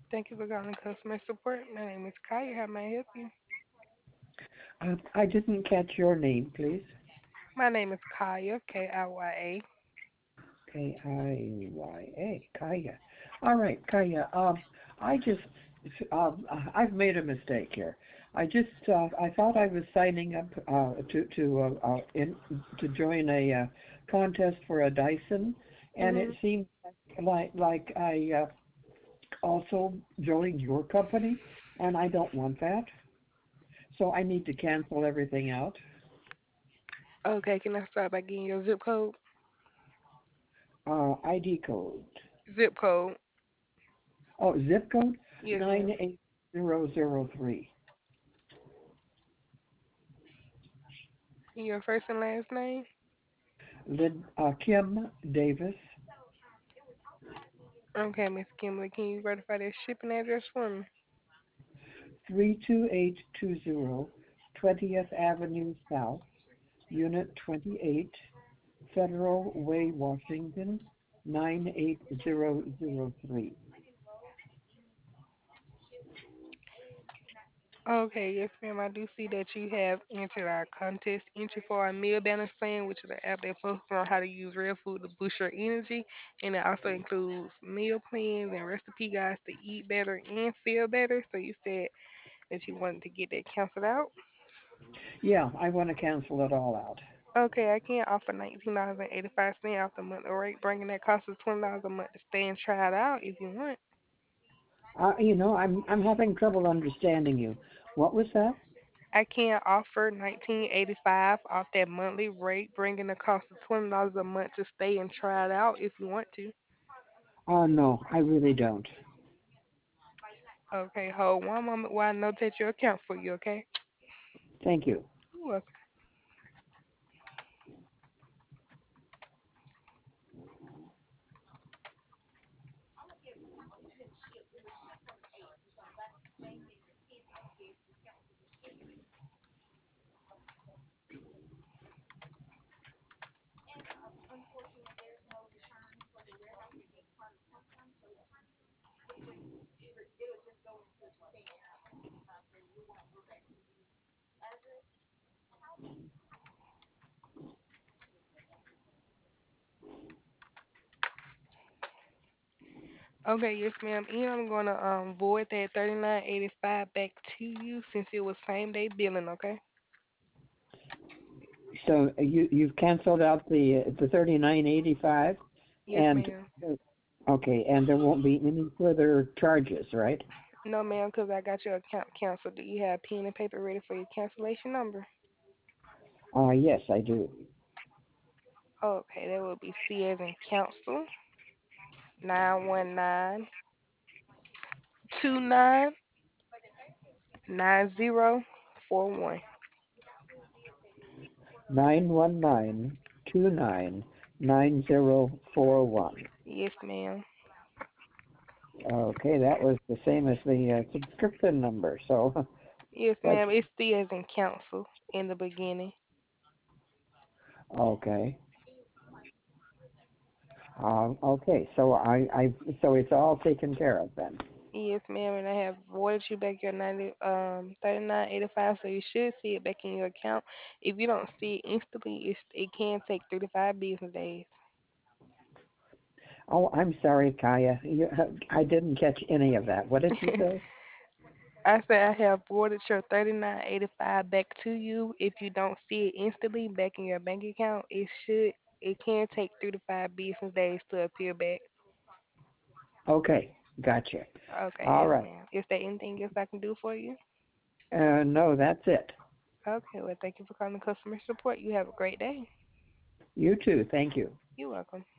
Thank you for calling customer support. My name is Kaya. How may I help you? I didn't catch your name, please. My name is Kaya, Kiya. Kaya. Kaya. All right, Kaya. I just, I've made a mistake here. I thought I was signing up to join a contest for a Dyson, and it Mhm. seemed like I also joined your company, and I don't want that. So I need to cancel everything out. Okay, can I start by getting your zip code? ID code. Zip code. Oh, zip code Yes, ma'am. 98003. And your first and last name? Kim Davis, Okay, Miss Kimberly, can you verify that shipping address for me? 32820 20th Avenue South, Unit 28, Federal Way, Washington, 98003. Okay, yes, ma'am. I do see that you have entered our contest entry for our meal balance plan, which is an app that focuses on how to use real food to boost your energy, and it also includes meal plans and recipe guides to eat better and feel better. So you said that you wanted to get that canceled out. Yeah, I want to cancel it all out. Okay, I can offer $19.85 off the monthly rate, bringing that cost to $20 a month to stay and try it out if you want. I'm having trouble understanding you. What was that? I can offer 19.85 off that monthly rate, bringing the cost to $20 a month to stay and try it out if you want to. No, I really don't. Okay, hold one moment while I notate your account for you. Okay. Thank you. You're welcome. Okay, yes, ma'am. And I'm gonna void that 39.85 back to you since it was same day billing. Okay. So you've canceled out the 39.85, Yes, and ma'am. okay, and there won't be any further charges, right? No, ma'am, because I got your account canceled. Do you have pen and paper ready for your cancellation number? Yes, I do. Okay, that would be C as in council 919-299041. 919-299041. Yes, ma'am. Okay, that was the same as the subscription number. So Yes, that's ma'am. It's C as in council in the beginning. okay. Okay, so so it's all taken care of then. Yes, ma'am, and I have voided you back your 39.85, so you should see it back in your account. If you don't see it instantly, it can take 3 to 5 business days. Oh, I'm sorry, Kaya. I didn't catch any of that. What did you say? I said I have forwarded your 39.85 back to you. If you don't see it instantly back in your bank account, it can take 3 to 5 business days to appear back. Okay, gotcha. Okay, All yes, right. ma'am. Is there anything else I can do for you? No, that's it. Okay, well, thank you for calling customer support. You have a great day. You too. Thank you. You're welcome.